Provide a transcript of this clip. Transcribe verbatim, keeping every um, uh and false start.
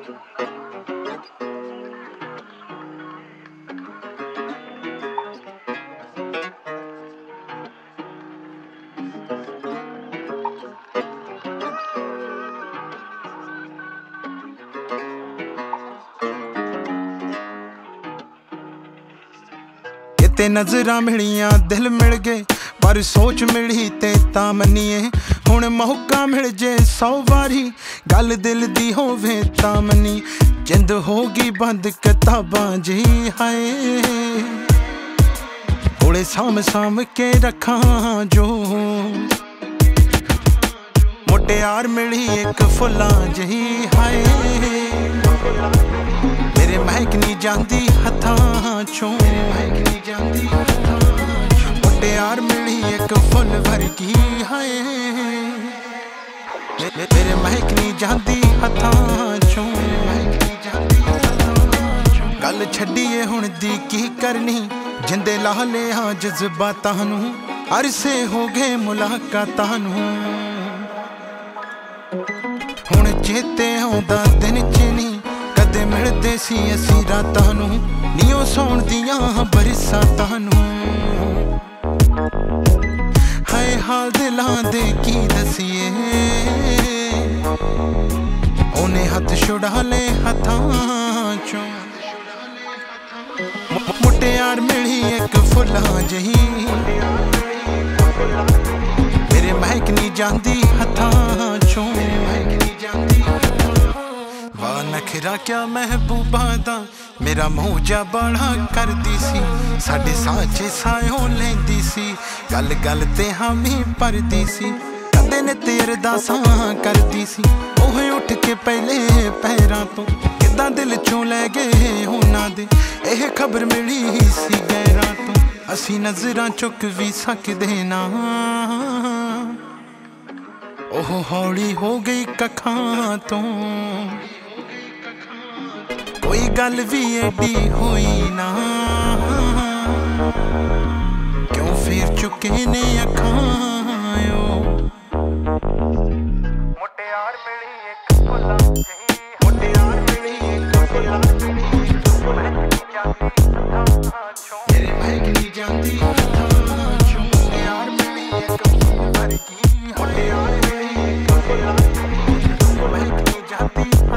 ते नज़रां मिलियां दिल मिल गए पर सोच मिली ते तां मन्नीए हुण मौका मिल जे सौ वारी गल दिल दी होवे तां मन्नी जिंद होगी बंद किताबां जी हाय कोले साम साम के रखां जो मुटियार मिली एक फुल्लां जी हाय मेरे महक नी जांदी हत्थां चों मुटियार मिली एक फुल वर्गी हाय मेरे महक नी जांदी हत्थां चों गल छड्डीए हुण दी की करनी जिंदे ला लिया जज्बातां नूं अरसे हो गए मुलाकातां नूं हुण चेते आउंदा दिन च नी कदे मिलदे सी असीं रातां नूं नीओ सौण दियां बरसातां नूं हाय हाल दिलां दे की दसीए ओने हथ छुड़ा ले हत्थां चों मुटियार मिली एक फुल्लां जही मेरे महक नी जांदी हत्थां चों वाह नखरा क्या महबूबा दा मेरा मौजा बड़ा करदी सी साडे साचे सायों लैंदी सी गल गल ते हामी परदी सी कदे ने ते अरदासां करदी सी ओह उठ के पहले पैरां तो किदां दिल चों लै गए उन्हां दे एह खबर मिली सी गैरां तो असीं नज़रां चुक भी सकदे ना ओह हौली हो गई कखां तो कोई गल भी एडी होई ना क्यों फिर चुके ने अखां मुटियार मिली एक फुल्लां जही मुटियार मिली एक फुल्लां मेरे महक नी जांदी हत्थां चों मुटियार मिली एक फुल वर्गी मुटियार मिली एक फुल्लां महक नी जांदी